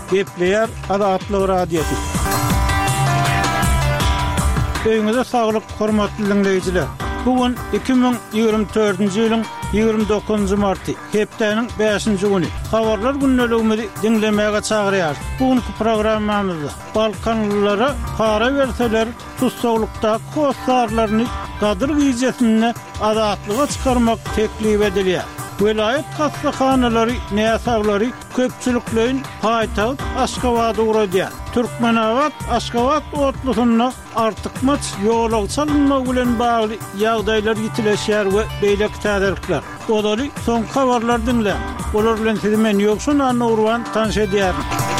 Gepleyer Adatlı Radyosu. Öňüňizde saglyk, hormatly dinleýijiler. Bugün 2024-nji ýylyň 29 marty, hepdeniň 5-nji güni. Habarlar günneligimizi dinlemäge çagyrýar. Bugünkü programmamyzda Balkanlylara para berseler, tutsaqlykda kossarlaryny gadyr gijesine adatlyga çykarmak teklip edilýär. Vilayet hastahanalary, näsaglary köpçüliklerin paýtagy Aşgabatda uradýar. Türkmenabat Aşgabat otlusyna artykmaç ýola salynmak bilen bagly ýagdaýlar ýitileşýär we beýleki täderlikler. Olary soň habarlar dinle. Olar bilen sizi men ýokşun anurwan tanış edýär.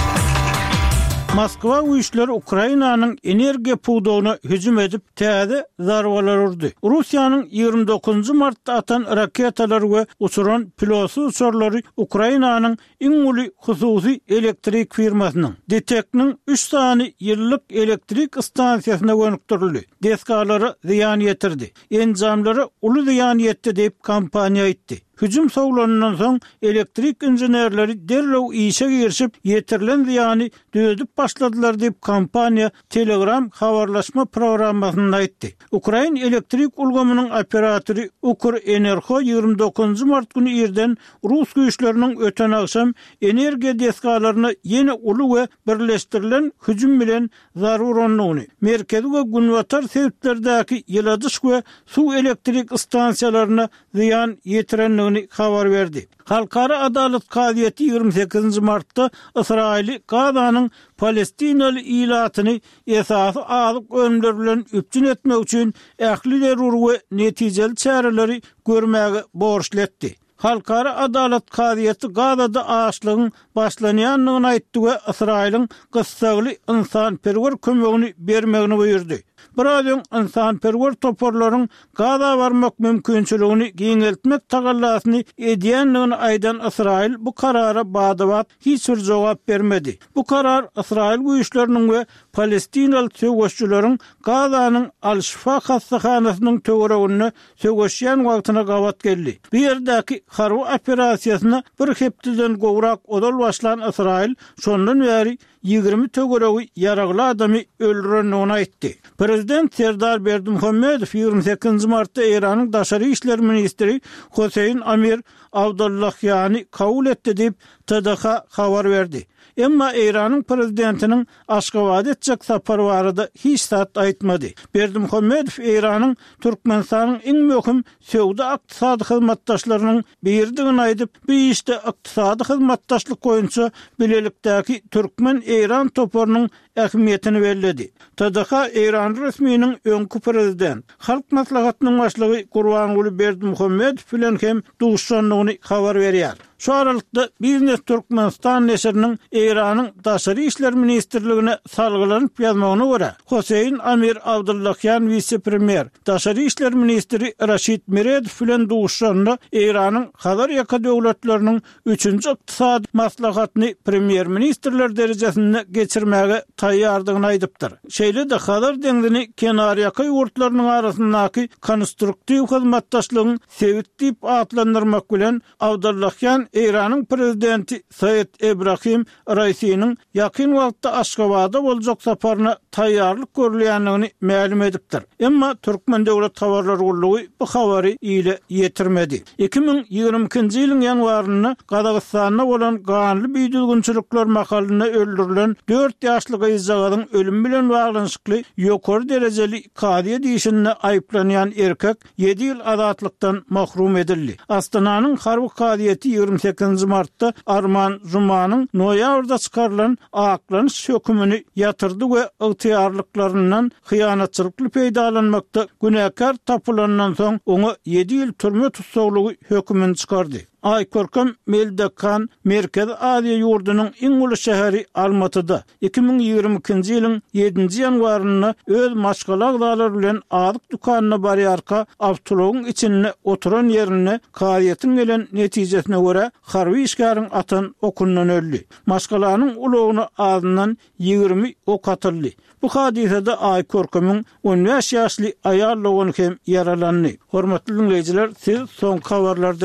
Moskwa güýçleri Ukrainanyň energiýa puwdugyna hüjüm edip täze zarbalar urdy. Russiýanyň 29 martda atan raketalar we uçuran pilotsuz uçurlary Ukrainanyň iň uly hususy elektrik firmasynyň Deteknyň 3 sany ýyllyk elektrik stansiýasyna gönükdirildi. Deskalary ziýan ýetirdi. Enjamlary uly ziýan ýetdi diýip kompaniýa aýtdy. Hüjüm sowlanyndan soň elektrik injenerleri derlew işe girişip ýetirilen ziýany düzüp başladylar diýip kompaniýa Telegram habarlaşma programmasyna aýtdy. Ukraina elektrik ulgamynyň operatory Ukrenergo 29 mart günü ýerden Rus güýçleriniň öten akşam energiýa deskalaryna ýene uly we birleşdirilen hüjüm bilen zarar uranlygyny, merkezi we günwatar sebäplerdäki ýyladyş we suw elektrik stansiýalaryna ziýan ýetirenligini habar verdi. Halkara Adalet Kadyeti 28 martda İsraili Gazanyň Palestinaly ilatyny esasy azyk ölümler bilen üpçün etmek üçin ähli derur we netijeli çäreleri görmäge borçly etdi. Halkara Adalet Kadyeti Gazada açlygyň başlanýanlygyny aýtdy we İsrailiň gyssagly insanperwer kömegini bermegini buyurdy. Birazdan insanperwer toporlaryň Gaza barmak mümkinçiligini giňeltmek tagallasy edýänligini aýdan Israil bu karara badabat hiç bir jogap bermedi. Bu karar Israil güýçleriniň we Palestinaly söwüşçüleriň Gazanyň Al-Şifa hastahanasynyň töweregini söwüşýän wagtyna gawat geldi. Bu ýerdäki harby operasiýasyna bir hepden gowrak odal başlan Israil şondan bäri 20 töweregi ýaragly adamy öldürenligini aýtdy. Prezident Serdar Berdimuhammedow 28 martda Iranyň daşary işler ministri Hoseyin Amir Abdullahyany kabul etdi diýip TDH habar berdi. Emma Iranyň prezidentiniň Aşgabatda etjek sapary barada hiç zat aýtmady. Berdimuhammedow Iranyň Türkmenistanyň iň möhüm söwda ykdysady hyzmatdaşlarynyň birdigini aýdyp, bu işde ykdysady hyzmatdaşlyk goýunça bilelikdäki Türkmen-Iran toporunyň ähmiýetini bellädi. TDH Iran resminiň öňkü prezident, halk maslahatynyň başlygy Gurbanguly Berdimuhammedow bilen hem duşanlygyny habar berýär. Şu aralykda Biznes Türkmenistan neşriniň Iranyň daşary işler ministrligine salgylanyp ýazmagyna görä, Hoseyin Amir Abdullahyan vice-premier, daşary işler ministri Raşid Meredow bilen duşanly Iranyň Hazar ýaka döwletleriniň 3-nji ykdysady maslahatyny premier ministrler derejesinde geçirmäge taýýardygyny aýdypdyr. Şeýle de Hazar deňdini kenar ýaka ýurtlarynyň arasyndaky konstruktiw hyzmatdaşlygyň sewit diýip atlandyrmak bilen Abdullahyan Iranyň prezidenti Said Ebrahim Raisi'niň ýakyn wagtda Aşgabatda boljak saparyna taýýarlyk görülýänligini ma'lum edipdir. Emma Türkmen Döwlet Habarlar Gullugy bu habary ile ýetirmedi. 2022-nji ýylyň ýanwaryna Gazagystanda bolan ganly büýdülgünçilikler makalyna öldürilen 4 ýaşly gyzjagadyň ölüm bilen baglanşykly ýokary derejeli kadiýe diýişinde aýplanýan erkek 7 ýyl azatlykdan mahrum edildi. Astananyň harby kadiýeti 28 martda Arman Zumanyň noýabrda çykarylan aklanyş hökmüni ýatyrdy we ygtyýarlyklaryndan hyýanatçylykly peýdalanmakda günäkar tapylandan soň oňa 7 ýyl türme tutsaglygy hökmüni çykardy. Aýkorkam Meldekan Merkez Aziýa ýurdunyň iň uly şäheri Almatyda 2022-nji ýylyň 7-nji ýanwaryna öz maşgalak zalary bilen azyk dukanyna barýarka awtologyň içinde oturan ýerine kadiýetiň gelen netijesine görä harby işgäriň atan okundan öldü. Maşgalanyň ulygyny azyndan 20 ok atyldy. Bu hadisede Aýkorkamyň 15 ýaşly aýal hem yaralandy. Hormatly dinleýijiler, siz soň habarlarda